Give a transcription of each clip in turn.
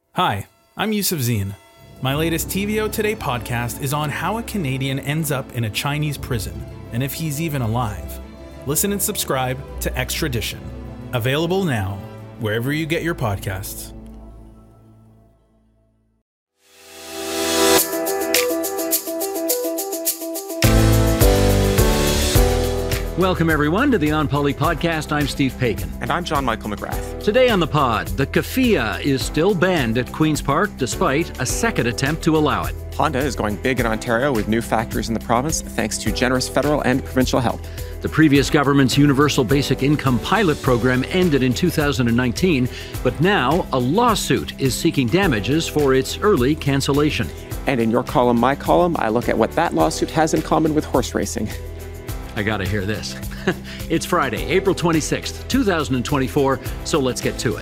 Hi, I'm Yusuf Zine. My latest TVO Today podcast is on how a Canadian ends up in a Chinese prison and if he's even alive. Listen and subscribe to Extradition. Available now, wherever you get your podcasts. Welcome, everyone, to the On Poly podcast. I'm Steve Paikin. And I'm John Michael McGrath. Today on the pod, the keffiyeh is still banned at Queen's Park despite a second attempt to allow it. Honda is going big in Ontario with new factories in the province thanks to generous federal and provincial help. The previous government's Universal Basic Income pilot program ended in 2019, but now a lawsuit is seeking damages for its early cancellation. And in your column, my column, I look at what that lawsuit has in common with horse racing. I gotta hear this. It's Friday, April 26th, 2024, so let's get to it.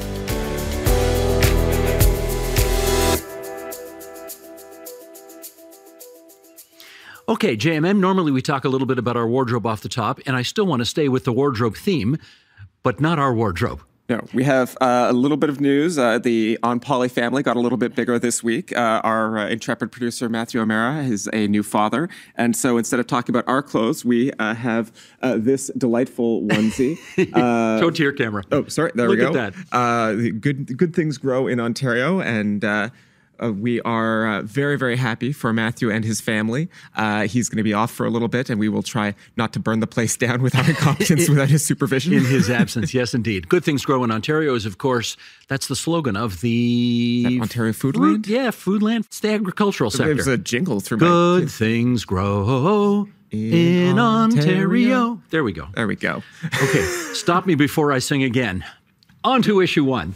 Okay, JMM, normally we talk a little bit about our wardrobe off the top, and I still want to stay with the wardrobe theme, but not our wardrobe. No, we have a little bit of news. The On Poly family got a little bit bigger this week. Our intrepid producer, Matthew O'Mara, is a new father. And so instead of talking about our clothes, we have this delightful onesie. Show it to your camera. Oh, sorry. There we go. Look at that. Good things grow in Ontario. And we are very, very happy for Matthew and his family. He's going to be off for a little bit, and we will try not to burn the place down with our incompetence without his supervision. In his absence, yes, indeed. Good things grow in Ontario is, of course, that's the slogan of the... Ontario Foodland? Yeah, Foodland. It's the agricultural sector. There's a jingle through Good things grow in Ontario. There we go. There we go. Okay, stop me before I sing again. On to issue one.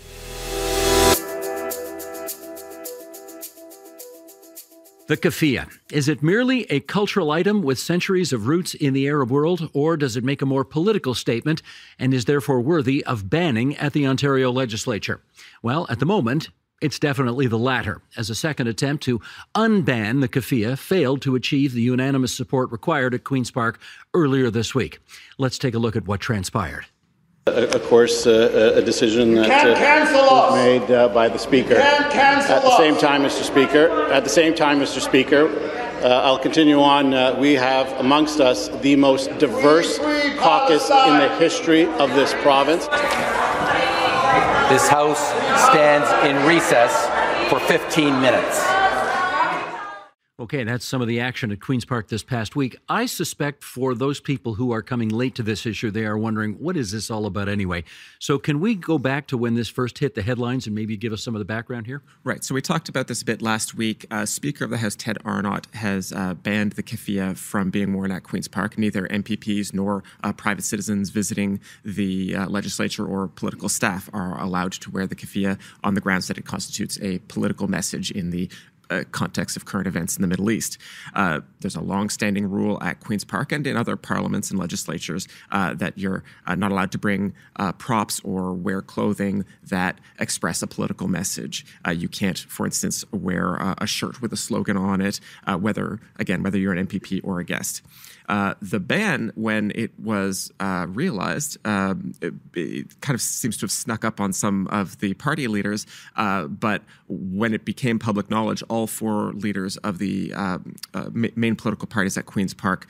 The keffiyeh. Is it merely a cultural item with centuries of roots in the Arab world, or does it make a more political statement and is therefore worthy of banning at the Ontario legislature? Well, at the moment, it's definitely the latter, as a second attempt to unban the keffiyeh failed to achieve the unanimous support required at Queen's Park earlier this week. Let's take a look at what transpired. Of course, a decision that was made by the Speaker. At the same time, Mr. Speaker, I'll continue on. We have amongst us the most diverse caucus in the history of this province. This House stands in recess for 15 minutes. Okay, that's some of the action at Queen's Park this past week. I suspect for those people who are coming late to this issue, they are wondering, what is this all about anyway? So can we go back to when this first hit the headlines and maybe give us some of the background here? Right. So we talked about this a bit last week. Speaker of the House, Ted Arnott, has banned the keffiyeh from being worn at Queen's Park. Neither MPPs nor private citizens visiting the legislature or political staff are allowed to wear the keffiyeh on the grounds that it constitutes a political message in the context of current events in the Middle East. There's a long-standing rule at Queen's Park and in other parliaments and legislatures that you're not allowed to bring props or wear clothing that express a political message. You can't, for instance, wear a shirt with a slogan on it, whether you're an MPP or a guest. The ban, when it was realized, it kind of seems to have snuck up on some of the party leaders, but when it became public knowledge, all four leaders of the main political parties at Queen's Park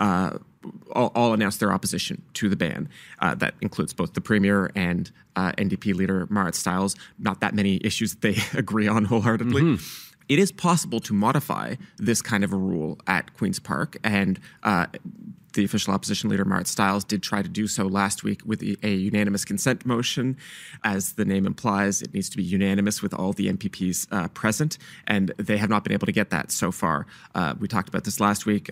all announced their opposition to the ban. That includes both the Premier and NDP leader Marit Stiles. Not that many issues that they agree on wholeheartedly. Mm-hmm. It is possible to modify this kind of a rule at Queen's Park, and the official opposition leader, Marit Stiles, did try to do so last week with a unanimous consent motion. As the name implies, it needs to be unanimous with all the MPPs present, and they have not been able to get that so far. We talked about this last week.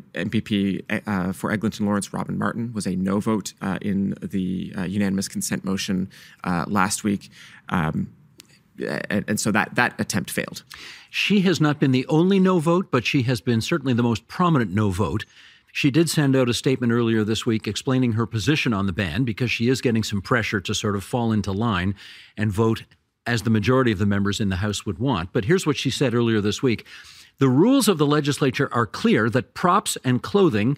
MPP for Eglinton Lawrence, Robin Martin, was a no vote in the unanimous consent motion last week. And so that attempt failed. She has not been the only no vote, but she has been certainly the most prominent no vote. She did send out a statement earlier this week explaining her position on the ban because she is getting some pressure to sort of fall into line and vote as the majority of the members in the House would want. But here's what she said earlier this week. The rules of the legislature are clear that props and clothing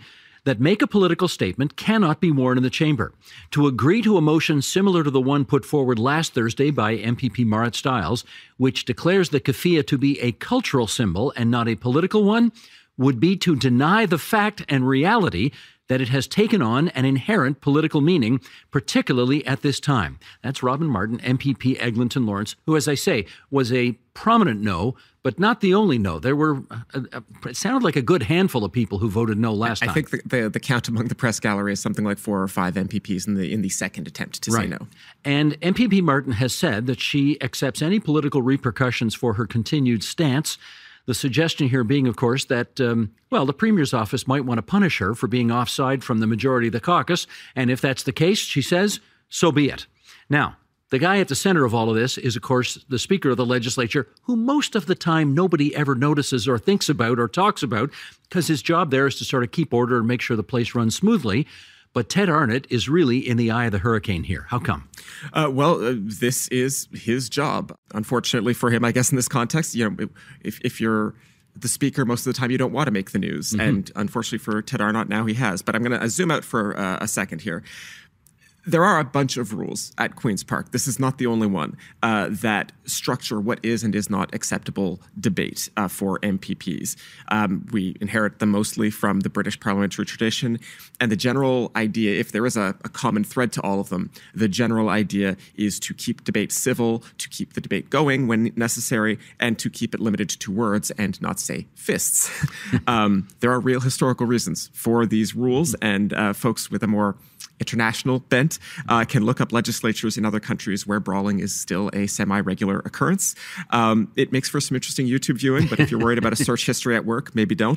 that make a political statement cannot be worn in the chamber. To agree to a motion similar to the one put forward last Thursday by MPP Marit Stiles, which declares the keffiyeh to be a cultural symbol and not a political one, would be to deny the fact and reality that it has taken on an inherent political meaning, particularly at this time. That's Robin Martin, MPP Eglinton Lawrence, who, as I say, was a prominent no, but not the only no. There were, it sounded like a good handful of people who voted no last time. I think the count among the press gallery is something like 4 or 5 MPPs in the second attempt to say no. And MPP Martin has said that she accepts any political repercussions for her continued stance. The suggestion here being, of course, that, the Premier's office might want to punish her for being offside from the majority of the caucus. And if that's the case, she says, so be it. Now, the guy at the center of all of this is, of course, the Speaker of the Legislature, who most of the time nobody ever notices or thinks about or talks about, because his job there is to sort of keep order and make sure the place runs smoothly. But Ted Arnott is really in the eye of the hurricane here. How come? This is his job. Unfortunately for him, I guess in this context, if you're the Speaker, most of the time you don't want to make the news. Mm-hmm. And unfortunately for Ted Arnott, now he has. But I'm going to zoom out for a second here. There are a bunch of rules at Queen's Park. This is not the only one that structure what is and is not acceptable debate for MPPs. We inherit them mostly from the British parliamentary tradition. And the general idea, if there is a common thread to all of them, the general idea is to keep debate civil, to keep the debate going when necessary, and to keep it limited to words and not say fists. There are real historical reasons for these rules, and folks with a more international bent can look up legislatures in other countries where brawling is still a semi-regular occurrence. It makes for some interesting YouTube viewing, but if you're worried about a search history at work, maybe don't.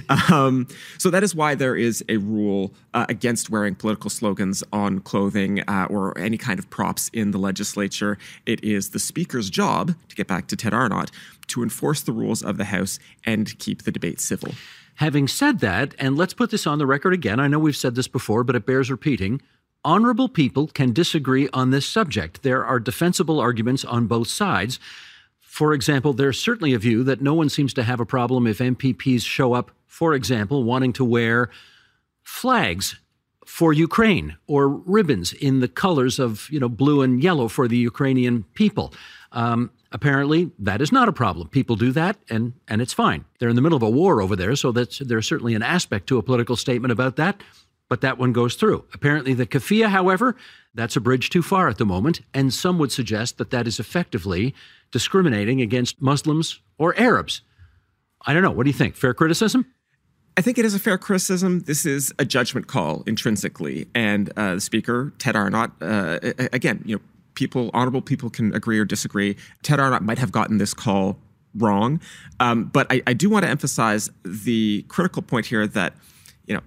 So that is why there is a rule against wearing political slogans on clothing or any kind of props in the legislature. It is the Speaker's job, to get back to Ted Arnott, to enforce the rules of the House and keep the debate civil. Having said that, and let's put this on the record again, I know we've said this before, but it bears repeating, honorable people can disagree on this subject. There are defensible arguments on both sides. For example, there's certainly a view that no one seems to have a problem if MPPs show up, for example, wanting to wear flags for Ukraine or ribbons in the colors of, blue and yellow for the Ukrainian people. Apparently, that is not a problem. People do that, and it's fine. They're in the middle of a war over there, so there's certainly an aspect to a political statement about that, but that one goes through. Apparently, the keffiyeh, however, that's a bridge too far at the moment, and some would suggest that that is effectively discriminating against Muslims or Arabs. I don't know. What do you think? Fair criticism? I think it is a fair criticism. This is a judgment call intrinsically, and the Speaker, Ted Arnott, again, honorable people can agree or disagree. Ted Arnott might have gotten this call wrong. But I do want to emphasize the critical point here that, you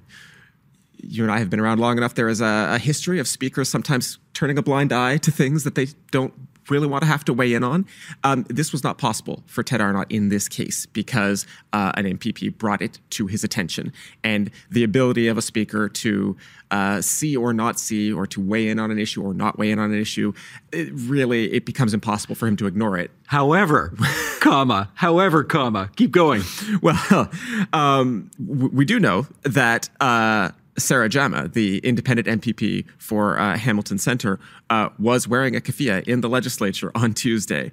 and I have been around long enough. There is a history of speakers sometimes turning a blind eye to things that they don't really want to have to weigh in on. This was not possible for Ted Arnott in this case because an MPP brought it to his attention. And the ability of a speaker to see or not see, or to weigh in on an issue or not weigh in on an issue, it becomes impossible for him to ignore it. However, keep going. Well, we do know that Sarah Jama, the independent MPP for Hamilton Centre, was wearing a keffiyeh in the legislature on Tuesday.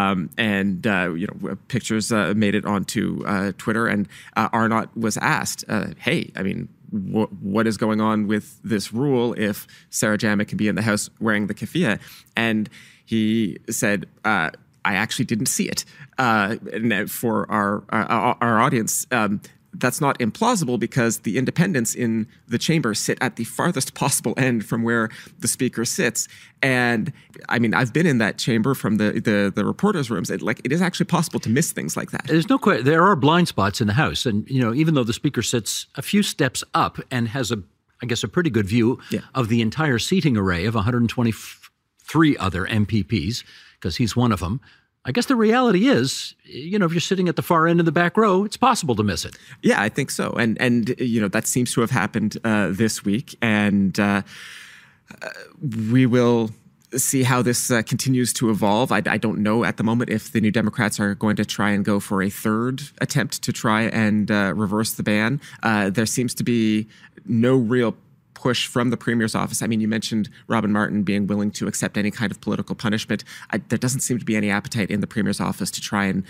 Pictures made it onto Twitter, and Arnott was asked, what is going on with this rule if Sarah Jama can be in the House wearing the keffiyeh? And he said, I actually didn't see it. And for our audience, that's not implausible because the independents in the chamber sit at the farthest possible end from where the speaker sits. And I've been in that chamber from the reporters' rooms. It is actually possible to miss things like that. There's no question. There are blind spots in the House. And, even though the speaker sits a few steps up and has a pretty good view of the entire seating array of 123 other MPPs, because he's one of them, I guess the reality is, if you're sitting at the far end of the back row, it's possible to miss it. Yeah, I think so. And that seems to have happened this week. And we will see how this continues to evolve. I don't know at the moment if the New Democrats are going to try and go for a third attempt to try and reverse the ban. There seems to be no real push from the Premier's office. I mean, you mentioned Robin Martin being willing to accept any kind of political punishment. There doesn't seem to be any appetite in the Premier's office to try and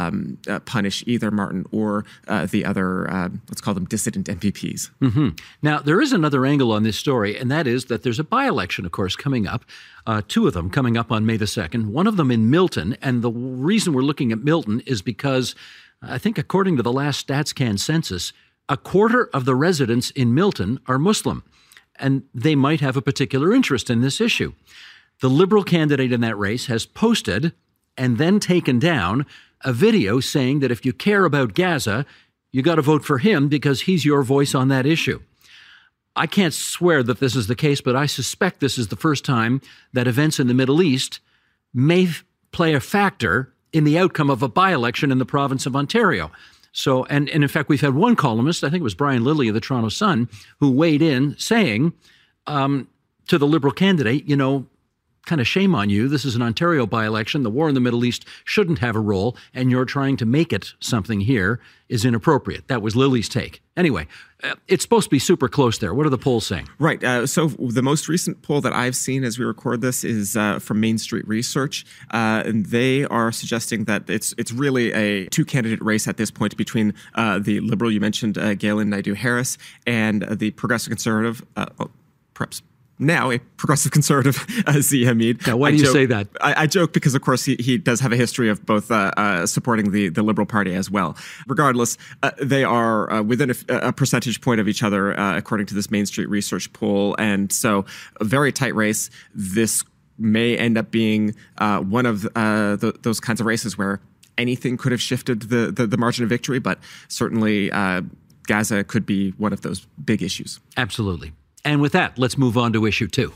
punish either Martin or the other, let's call them dissident MPPs. Mm-hmm. Now, there is another angle on this story, and that is that there's a by-election, of course, coming up. Two of them coming up on May the 2nd, one of them in Milton. And the reason we're looking at Milton is because I think according to the last StatsCan census, a quarter of the residents in Milton are Muslim, and they might have a particular interest in this issue. The Liberal candidate in that race has posted and then taken down a video saying that if you care about Gaza, you got to vote for him because he's your voice on that issue. I can't swear that this is the case, but I suspect this is the first time that events in the Middle East may play a factor in the outcome of a by-election in the province of Ontario. So, and in fact, we've had one columnist, I think it was Brian Lilley of the Toronto Sun, who weighed in saying to the Liberal candidate, you know, kind of shame on you. This is an Ontario by-election. The war in the Middle East shouldn't have a role, and you're trying to make it something here is inappropriate. That was Lilley's take. Anyway, it's supposed to be super close there. What are the polls saying? Right. So the most recent poll that I've seen as we record this is from Main Street Research, and they are suggesting that it's really a two-candidate race at this point between the Liberal, you mentioned Galen Naidoo-Harris, and the Progressive Conservative, perhaps now a Progressive Conservative, Aziz Hamid. Now, why do you say that? I joke because, of course, he does have a history of both supporting the Liberal Party as well. Regardless, they are within a percentage point of each other, according to this Main Street Research poll. And so a very tight race. This may end up being one of those kinds of races where anything could have shifted the margin of victory, but certainly Gaza could be one of those big issues. Absolutely. And with that, let's move on to issue 2.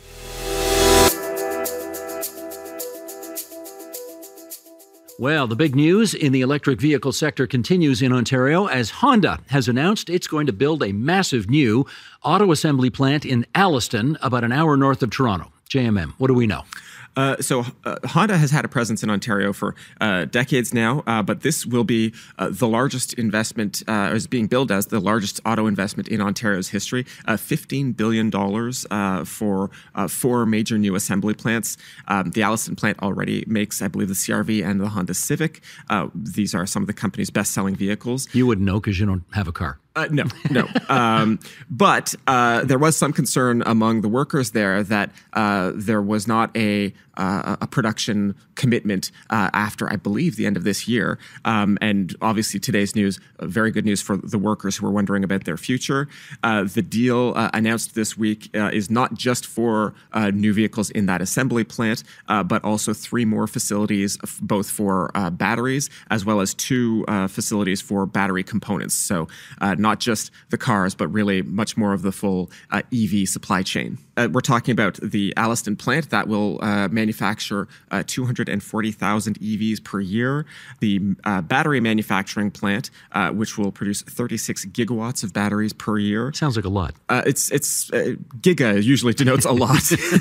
Well, the big news in the electric vehicle sector continues in Ontario as Honda has announced it's going to build a massive new auto assembly plant in Alliston, about an hour north of Toronto. JMM, what do we know? So Honda has had a presence in Ontario for decades now, but this will be the largest investment, is being billed as the largest auto investment in Ontario's history. $15 billion for 4 major new assembly plants. The Alliston plant already makes, I believe, the CR-V and the Honda Civic. These are some of the company's best-selling vehicles. You wouldn't know because you don't have a car. No. But there was some concern among the workers there that there was not a production commitment after, I believe, the end of this year. And obviously today's news, very good news for the workers who are wondering about their future. The deal announced this week is not just for new vehicles in that assembly plant, but also 3 more facilities, both for batteries, as well as 2 facilities for battery components. So not just the cars, but really much more of the full EV supply chain. We're talking about the Alliston plant that will manufacture 240,000 EVs per year. The battery manufacturing plant, which will produce 36 gigawatts of batteries per year. Sounds like a lot. It's giga usually denotes a lot.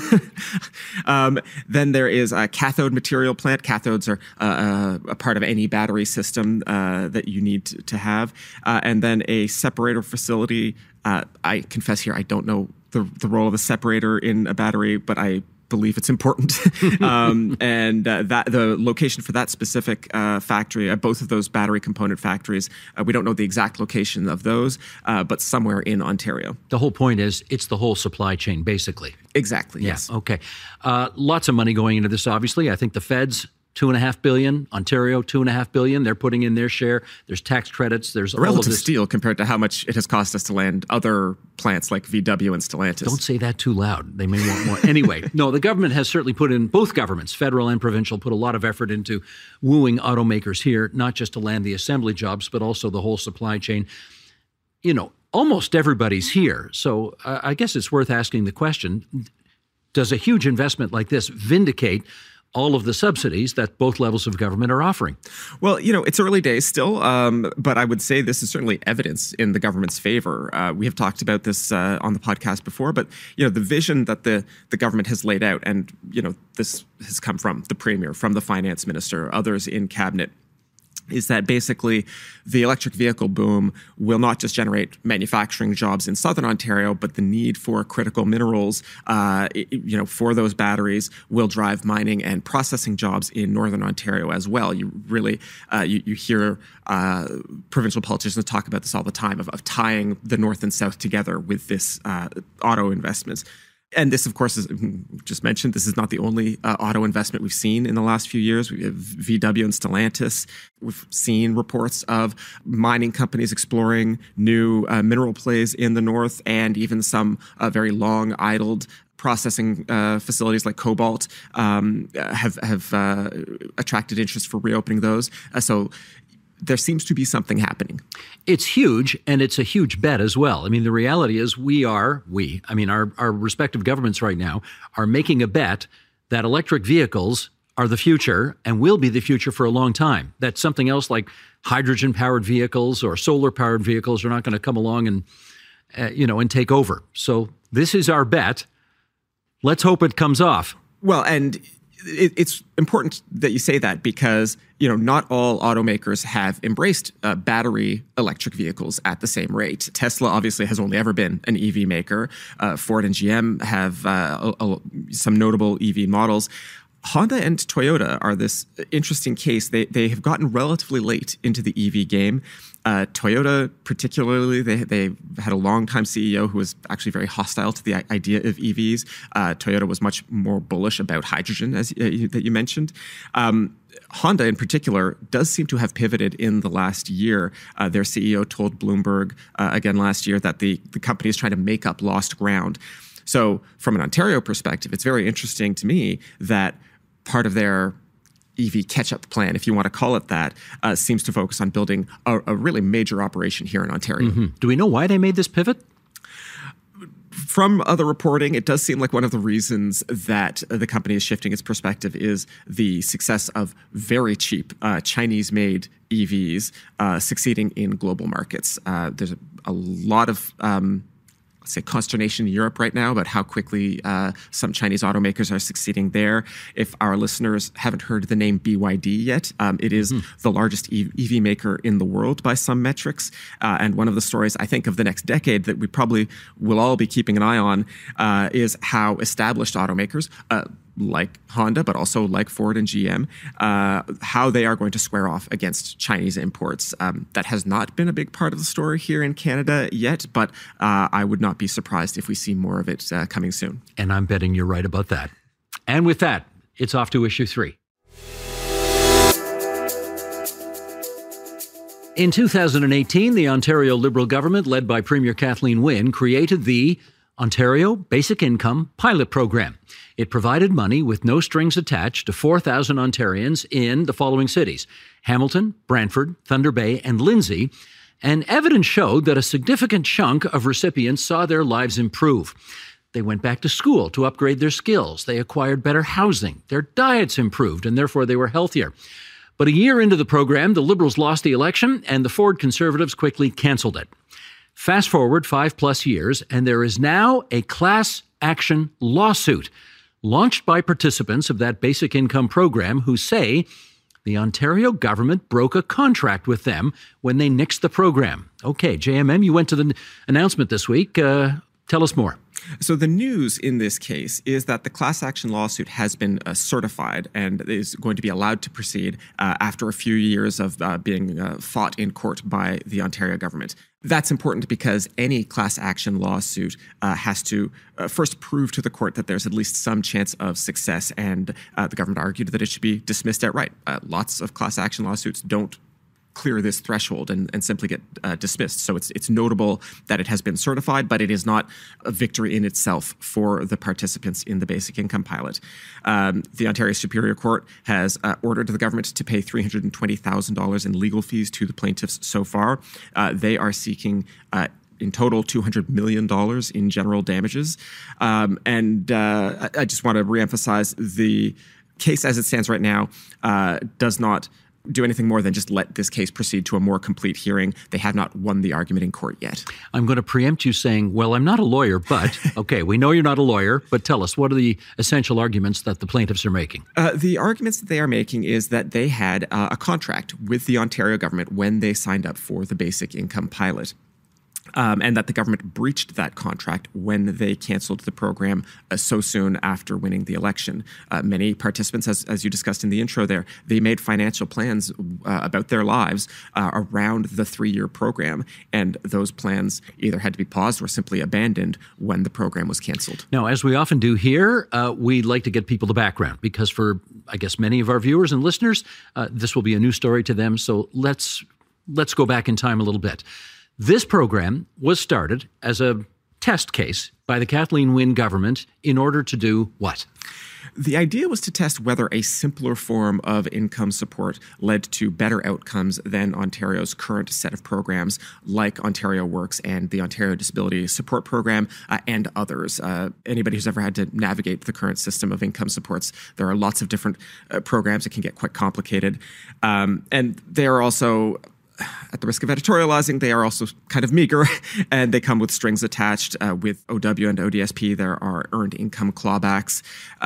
Then there is a cathode material plant. Cathodes are a part of any battery system that you need to have. And then a separator facility. I confess here, I don't know the role of a separator in a battery, but I believe it's important. And that the location for that specific factory, both of those battery component factories, we don't know the exact location of those, but somewhere in Ontario. The whole point is it's the whole supply chain, basically. Exactly, yes. Okay. Lots of money going into this, obviously. I think the feds, $2.5 billion. Ontario, $2.5 billion. They're putting in their share. There's tax credits. There's a relative all of this. steal compared to how much it has cost us to land other plants like VW and Stellantis. Don't say that too loud. They may want more. Anyway, no, the government has certainly put in, both governments, federal and provincial, put a lot of effort into wooing automakers here, not just to land the assembly jobs, but also the whole supply chain. You know, almost everybody's here. So I guess it's worth asking the question, does a huge investment like this vindicate all of the subsidies that both levels of government are offering. Well, it's early days still, but I would say this is certainly evidence in the government's favor. We have talked about this on the podcast before, but, the vision that the government has laid out, and, this has come from the Premier, from the Finance Minister, others in Cabinet, is that basically the electric vehicle boom will not just generate manufacturing jobs in southern Ontario, but the need for critical minerals, for those batteries will drive mining and processing jobs in northern Ontario as well. You really, you hear provincial politicians talk about this all the time, of tying the north and south together with this auto investments. And this, of course, is just mentioned. This is not the only auto investment we've seen in the last few years. We have VW and Stellantis. We've seen reports of mining companies exploring new mineral plays in the north, and even some very long idled processing facilities like cobalt have attracted interest for reopening those. So there seems to be something happening. It's huge, and it's a huge bet as well. I mean, the reality is our respective governments right now are making a bet that electric vehicles are the future and will be the future for a long time. That something else like hydrogen-powered vehicles or solar-powered vehicles are not going to come along and, and take over. So this is our bet. Let's hope it comes off. Well, and it's important that you say that because, not all automakers have embraced battery electric vehicles at the same rate. Tesla obviously has only ever been an EV maker. Ford and GM have some notable EV models. Honda and Toyota are this interesting case. They have gotten relatively late into the EV game. Toyota, particularly, they had a long-time CEO who was actually very hostile to the idea of EVs. Toyota was much more bullish about hydrogen, as that you mentioned. Honda, in particular, does seem to have pivoted in the last year. Their CEO told Bloomberg again last year that the company is trying to make up lost ground. So, from an Ontario perspective, it's very interesting to me that part of their EV catch-up plan, if you want to call it that, seems to focus on building a really major operation here in Ontario. Mm-hmm. Do we know why they made this pivot? From other reporting, it does seem like one of the reasons that the company is shifting its perspective is the success of very cheap Chinese-made EVs succeeding in global markets. There's a lot of consternation in Europe right now about how quickly some Chinese automakers are succeeding there. If our listeners haven't heard the name BYD yet, it is the largest EV maker in the world by some metrics. And one of the stories, I think, of the next decade that we probably will all be keeping an eye on is how established automakers, like Honda, but also like Ford and GM, how they are going to square off against Chinese imports. That has not been a big part of the story here in Canada yet, but I would not be surprised if we see more of it coming soon. And I'm betting you're right about that. And with that, it's off to issue 3. In 2018, the Ontario Liberal government, led by Premier Kathleen Wynne, created the Ontario Basic Income Pilot Program. It provided money with no strings attached to 4,000 Ontarians in the following cities: Hamilton, Brantford, Thunder Bay, and Lindsay. And evidence showed that a significant chunk of recipients saw their lives improve. They went back to school to upgrade their skills. They acquired better housing. Their diets improved, and therefore they were healthier. But a year into the program, the Liberals lost the election, and the Ford Conservatives quickly canceled it. Fast forward 5+ years, and there is now a class action lawsuit launched by participants of that basic income program who say the Ontario government broke a contract with them when they nixed the program. Okay, JMM, you went to the announcement this week. Tell us more. So the news in this case is that the class action lawsuit has been certified and is going to be allowed to proceed after a few years of being fought in court by the Ontario government. That's important because any class action lawsuit has to first prove to the court that there's at least some chance of success, and the government argued that it should be dismissed outright. Lots of class action lawsuits don't clear this threshold and simply get dismissed. So it's notable that it has been certified, but it is not a victory in itself for the participants in the basic income pilot. The Ontario Superior Court has ordered the government to pay $320,000 in legal fees to the plaintiffs so far. They are seeking in total, $200 million in general damages. I just want to reemphasize case as it stands right now does not do anything more than just let this case proceed to a more complete hearing. They have not won the argument in court yet. I'm going to preempt you saying, well, I'm not a lawyer, but, okay, we know you're not a lawyer, but tell us, what are the essential arguments that the plaintiffs are making? The arguments that they are making is that they had a contract with the Ontario government when they signed up for the basic income pilot. And that the government breached that contract when they canceled the program so soon after winning the election. Many participants, as you discussed in the intro there, they made financial plans about their lives around the 3-year program, and those plans either had to be paused or simply abandoned when the program was canceled. Now, as we often do here, we'd like to get people the background, because for, I guess, many of our viewers and listeners, this will be a new story to them. So let's go back in time a little bit. This program was started as a test case by the Kathleen Wynne government in order to do what? The idea was to test whether a simpler form of income support led to better outcomes than Ontario's current set of programs like Ontario Works and the Ontario Disability Support Program and others. Anybody who's ever had to navigate the current system of income supports, there are lots of different programs that can get quite complicated. And they are also, at the risk of editorializing, they are also kind of meager, and they come with strings attached. With OW and ODSP, there are earned income clawbacks.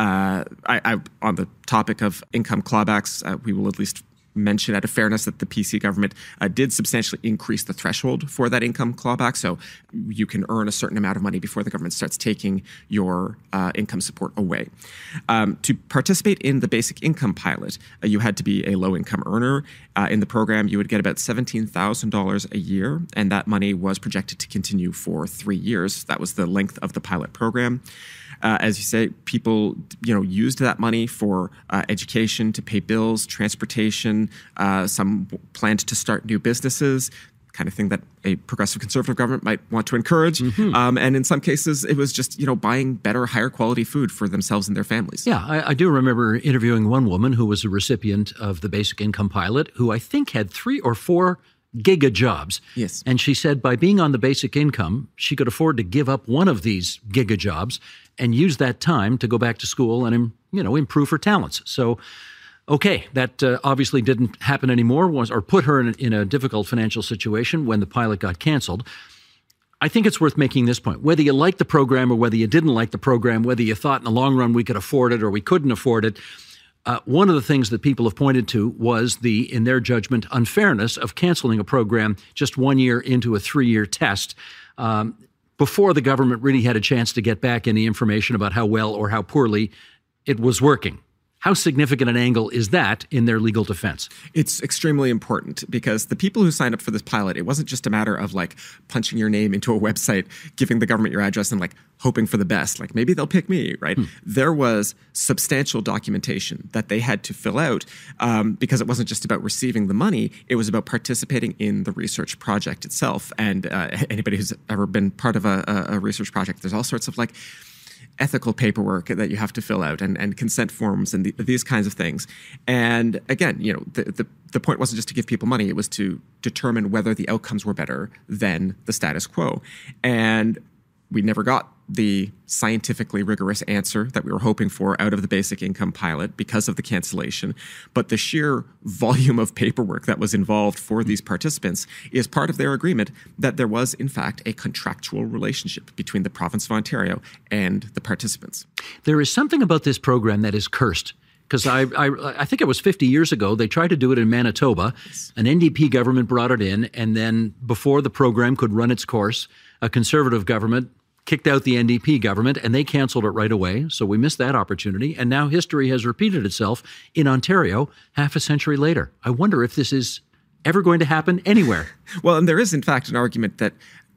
On the topic of income clawbacks, we will at least mention out of fairness that the PC government did substantially increase the threshold for that income clawback. So you can earn a certain amount of money before the government starts taking your income support away. To participate in the basic income pilot, you had to be a low-income earner. In the program, you would get about $17,000 a year, and that money was projected to continue for 3 years. That was the length of the pilot program. As you say, people, used that money for education, to pay bills, transportation. Some planned to start new businesses, kind of thing that a progressive conservative government might want to encourage. Mm-hmm. And in some cases, it was just, buying better, higher quality food for themselves and their families. Yeah, I do remember interviewing one woman who was a recipient of the basic income pilot, who I think had 3 or 4 giga jobs. Yes. And she said by being on the basic income, she could afford to give up one of these giga jobs and use that time to go back to school and, improve her talents. So, okay, that obviously didn't happen anymore, or put her in a difficult financial situation when the pilot got canceled. I think it's worth making this point. Whether you like the program or whether you didn't like the program, whether you thought in the long run we could afford it or we couldn't afford it, one of the things that people have pointed to was the, in their judgment, unfairness of canceling a program just 1 year into a 3-year test before the government really had a chance to get back any information about how well or how poorly it was working. How significant an angle is that in their legal defense? It's extremely important because the people who signed up for this pilot, it wasn't just a matter of punching your name into a website, giving the government your address and hoping for the best. Maybe they'll pick me, right? There was substantial documentation that they had to fill out because it wasn't just about receiving the money. It was about participating in the research project itself. And anybody who's ever been part of a research project, there's all sorts of ethical paperwork that you have to fill out and consent forms and these kinds of things. And again, the point wasn't just to give people money. It was to determine whether the outcomes were better than the status quo. And we never got the scientifically rigorous answer that we were hoping for out of the basic income pilot because of the cancellation. But the sheer volume of paperwork that was involved for these participants is part of their agreement that there was, in fact, a contractual relationship between the province of Ontario and the participants. There is something about this program that is cursed. Because I think it was 50 years ago, they tried to do it in Manitoba. Yes. An NDP government brought it in, and then before the program could run its course, a Conservative government kicked out the NDP government, and they canceled it right away. So we missed that opportunity. And now history has repeated itself in Ontario half a century later. I wonder if this is ever going to happen anywhere. Well, and there is, in fact, an argument that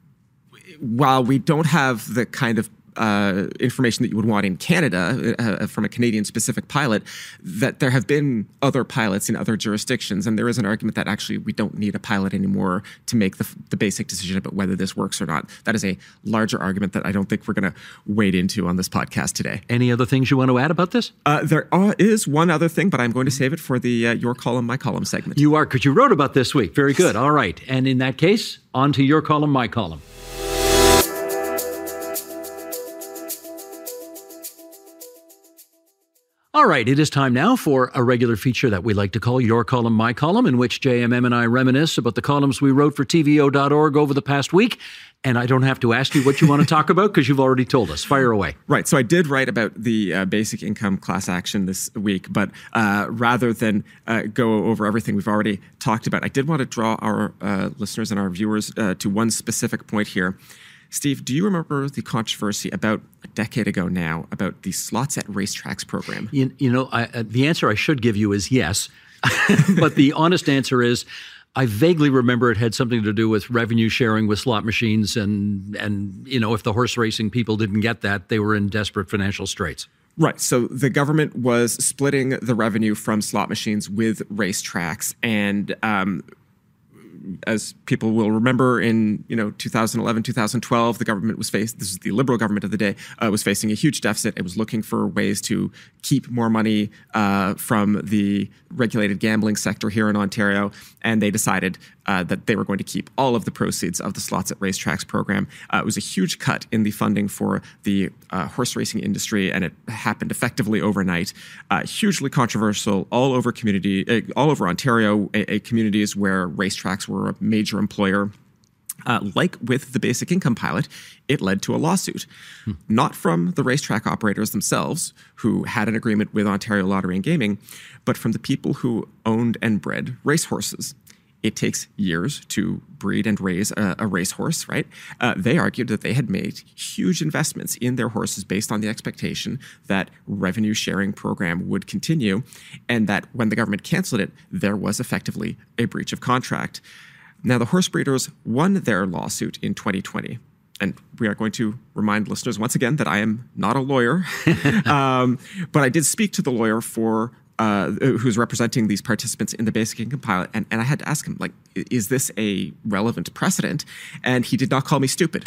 while we don't have the kind of information that you would want in Canada from a Canadian-specific pilot, that there have been other pilots in other jurisdictions, and there is an argument that actually we don't need a pilot anymore to make the basic decision about whether this works or not. That is a larger argument that I don't think we're going to wade into on this podcast today. Any other things you want to add about this? There is one other thing, but I'm going to save it for the Your Column, My Column segment. You are, because you wrote about this week. Very good. All right. And in that case, on to Your Column, My Column. All All right, it is time now for a regular feature that we like to call Your Column, My Column, in which JMM and I reminisce about the columns we wrote for TVO.org over the past week. And I don't have to ask you what you want to talk about because you've already told us. Fire away. Right. So I did write about the basic income class action this week, but rather than go over everything we've already talked about, I did want to draw our listeners and our viewers to one specific point here. Steve, do you remember the controversy about a decade ago now about the Slots at Racetracks program? The answer I should give you is yes. But the honest answer is I vaguely remember it had something to do with revenue sharing with slot machines. And if the horse racing people didn't get that, they were in desperate financial straits. Right. So the government was splitting the revenue from slot machines with racetracks. And as people will remember, in 2011, 2012, the government was this is the Liberal government of the day, was facing a huge deficit. It was looking for ways to keep more money from the regulated gambling sector here in Ontario, and they decided that they were going to keep all of the proceeds of the Slots at Racetracks program. It was a huge cut in the funding for the horse racing industry, and it happened effectively overnight. Hugely controversial all over Ontario, communities where racetracks were a major employer. Like with the basic income pilot, it led to a lawsuit, not from the racetrack operators themselves, who had an agreement with Ontario Lottery and Gaming, but from the people who owned and bred racehorses. It takes years to breed and raise a racehorse, right? They argued that they had made huge investments in their horses based on the expectation that revenue sharing program would continue, and that when the government canceled it, there was effectively a breach of contract. Now, the horse breeders won their lawsuit in 2020. And we are going to remind listeners once again that I am not a lawyer, but I did speak to the lawyer who's representing these participants in the basic income pilot, and I had to ask him, is this a relevant precedent? And he did not call me stupid.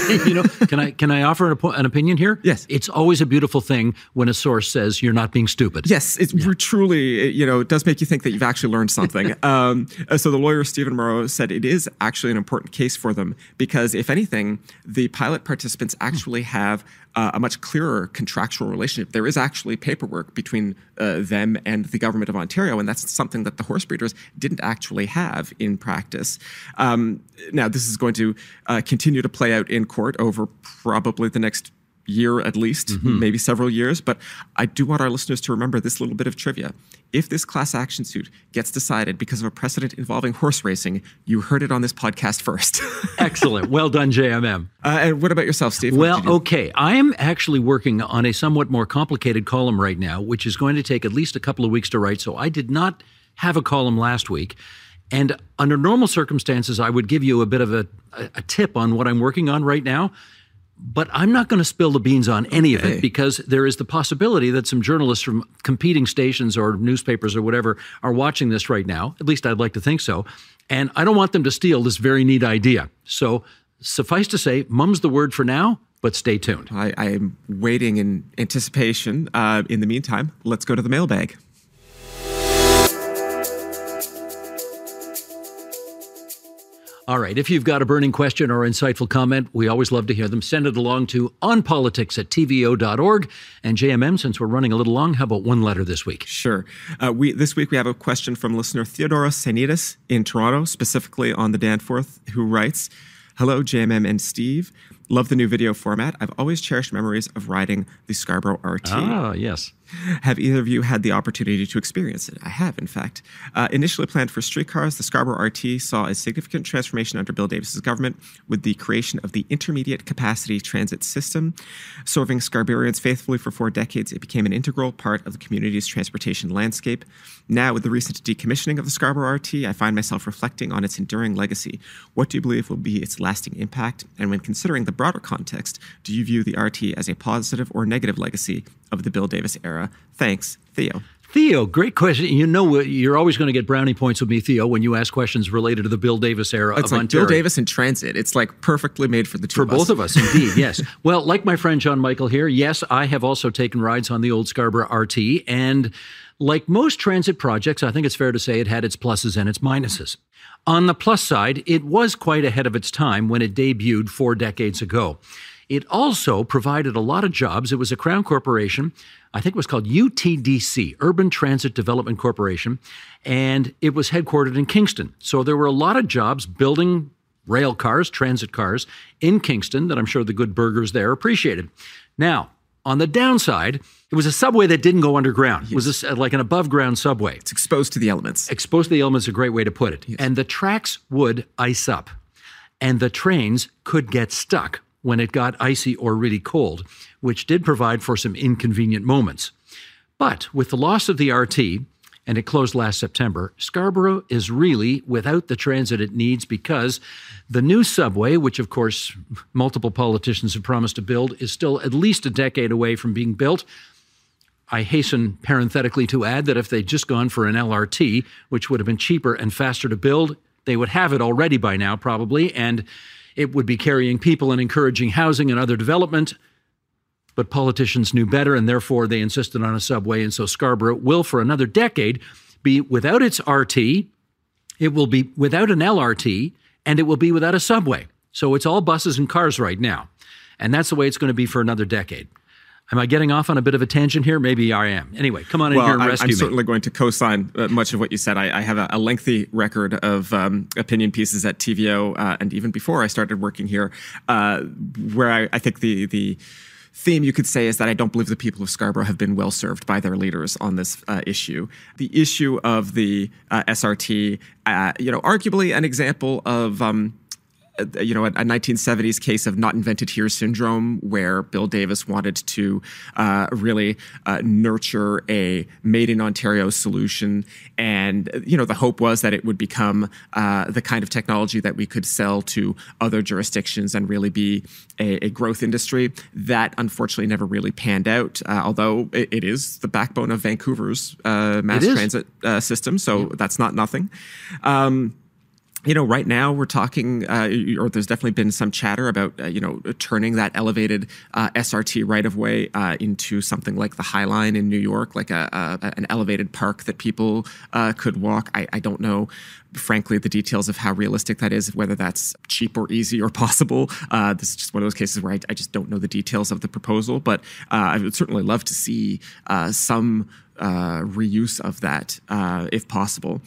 Can I offer an opinion here? Yes. It's always a beautiful thing when a source says you're not being stupid. Yes, truly, it does make you think that you've actually learned something. So the lawyer, Stephen Morrow, said it is actually an important case for them because, if anything, the pilot participants actually have a much clearer contractual relationship. There is actually paperwork between them and the government of Ontario, and that's something that the horse breeders didn't actually have in practice. Now, this is going to continue to play out in court over probably the next year at least, maybe several years. But I do want our listeners to remember this little bit of trivia. If this class action suit gets decided because of a precedent involving horse racing, you heard it on this podcast first. Excellent. Well done, JMM. And what about yourself, Steve? Well, okay. I am actually working on a somewhat more complicated column right now, which is going to take at least a couple of weeks to write. So I did not have a column last week. And under normal circumstances, I would give you a bit of a tip on what I'm working on right now. But I'm not going to spill the beans on any of it because there is the possibility that some journalists from competing stations or newspapers or whatever are watching this right now. At least I'd like to think so. And I don't want them to steal this very neat idea. So suffice to say, mum's the word for now, but stay tuned. I am waiting in anticipation. In the meantime, let's go to the mailbag. All right. If you've got a burning question or insightful comment, we always love to hear them. Send it along to onpolitics@tvo.org. And JMM, since we're running a little long, how about one letter this week? Sure. This week we have a question from listener Theodora Sanitas in Toronto, specifically on the Danforth, who writes, "Hello, JMM and Steve. Love the new video format. I've always cherished memories of riding the Scarborough RT. Ah, yes. Have either of you had the opportunity to experience it? I have, in fact. Initially planned for streetcars, the Scarborough RT saw a significant transformation under Bill Davis's government with the creation of the Intermediate Capacity Transit System. Serving Scarboroughians faithfully for 4 decades, it became an integral part of the community's transportation landscape. Now, with the recent decommissioning of the Scarborough RT, I find myself reflecting on its enduring legacy. What do you believe will be its lasting impact? And when considering the broader context, do you view the RT as a positive or negative legacy of the Bill Davis era? Thanks, Theo." Theo, great question. You know, you're always going to get brownie points with me, Theo, when you ask questions related to the Bill Davis era of Ontario. It's like Bill Davis and transit. It's like perfectly made for the two of us. For both of us, indeed, yes. Well, like my friend John Michael here, yes, I have also taken rides on the old Scarborough RT. And like most transit projects, I think it's fair to say it had its pluses and its minuses. On the plus side, it was quite ahead of its time when it debuted 4 decades ago. It also provided a lot of jobs. It was a Crown corporation. I think it was called UTDC, Urban Transit Development Corporation, and it was headquartered in Kingston. So there were a lot of jobs building rail cars, transit cars in Kingston that I'm sure the good burghers there appreciated. Now, on the downside, it was a subway that didn't go underground. Yes. It was like an above-ground subway. It's exposed to the elements. Exposed to the elements is a great way to put it. Yes. And the tracks would ice up, and the trains could get stuck when it got icy or really cold, which did provide for some inconvenient moments. But with the loss of the RT, and it closed last September, Scarborough is really without the transit it needs because the new subway, which of course multiple politicians have promised to build, is still at least a decade away from being built. I hasten parenthetically to add that if they'd just gone for an LRT, which would have been cheaper and faster to build, they would have it already by now probably, and it would be carrying people and encouraging housing and other development. But politicians knew better, and therefore they insisted on a subway. And so Scarborough will, for another decade, be without its RT, it will be without an LRT, and it will be without a subway. So it's all buses and cars right now. And that's the way it's going to be for another decade. Am I getting off on a bit of a tangent here? Maybe I am. Anyway, come on in here and rescue me. I'm certainly going to co-sign much of what you said. I have a lengthy record of opinion pieces at TVO, and even before I started working here, where I think the theme you could say is that I don't believe the people of Scarborough have been well served by their leaders on this issue. The issue of the SRT, arguably an example of a 1970s case of not invented here syndrome, where Bill Davis wanted to really nurture a made in Ontario solution. And, the hope was that it would become the kind of technology that we could sell to other jurisdictions and really be a growth industry. That unfortunately never really panned out, although it is the backbone of Vancouver's mass transit system. So that's not nothing. Right now we're talking, or there's definitely been some chatter about, turning that elevated SRT right-of-way into something like the High Line in New York, like an elevated park that people could walk. I don't know, frankly, the details of how realistic that is, whether that's cheap or easy or possible. This is just one of those cases where I just don't know the details of the proposal, but I would certainly love to see some reuse of that if possible.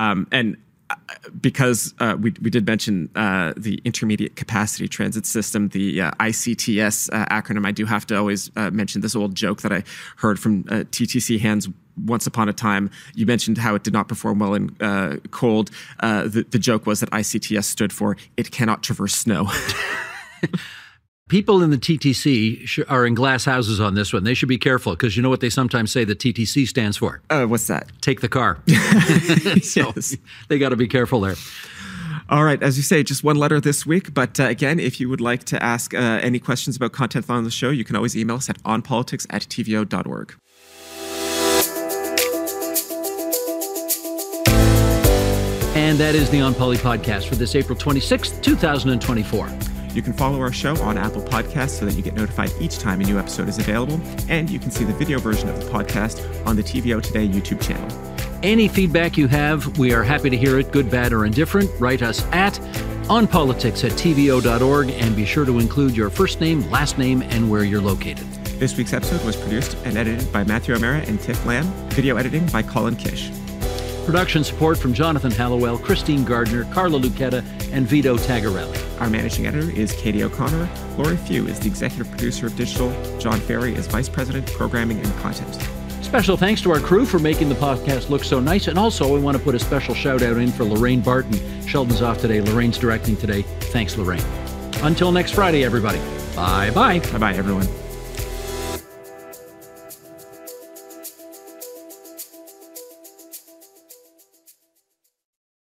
Because we did mention the Intermediate Capacity Transit System, the ICTS acronym, I do have to always mention this old joke that I heard from TTC hands once upon a time. You mentioned how it did not perform well in cold. The joke was that ICTS stood for It Cannot Traverse Snow. People in the TTC are in glass houses on this one. They should be careful because you know what they sometimes say the TTC stands for? What's that? Take the car. So yes. They got to be careful there. All right. As you say, just one letter this week. But again, if you would like to ask any questions about content on the show, you can always email us at onpolitics@tvo.org. And that is the On Poly podcast for this April 26th, 2024. You can follow our show on Apple Podcasts so that you get notified each time a new episode is available. And you can see the video version of the podcast on the TVO Today YouTube channel. Any feedback you have, we are happy to hear it, good, bad, or indifferent. Write us at onpolitics@tvo.org and be sure to include your first name, last name, and where you're located. This week's episode was produced and edited by Matthew O'Mara and Tiff Lamb. Video editing by Colin Kish. Production support from Jonathan Hallowell, Christine Gardner, Carla Lucchetta, and Vito Tagarelli. Our managing editor is Katie O'Connor. Lori Few is the executive producer of Digital. John Ferry is vice president, programming and content. Special thanks to our crew for making the podcast look so nice. And also, we want to put a special shout out in for Lorraine Barton. Sheldon's off today. Lorraine's directing today. Thanks, Lorraine. Until next Friday, everybody. Bye-bye. Bye-bye, everyone.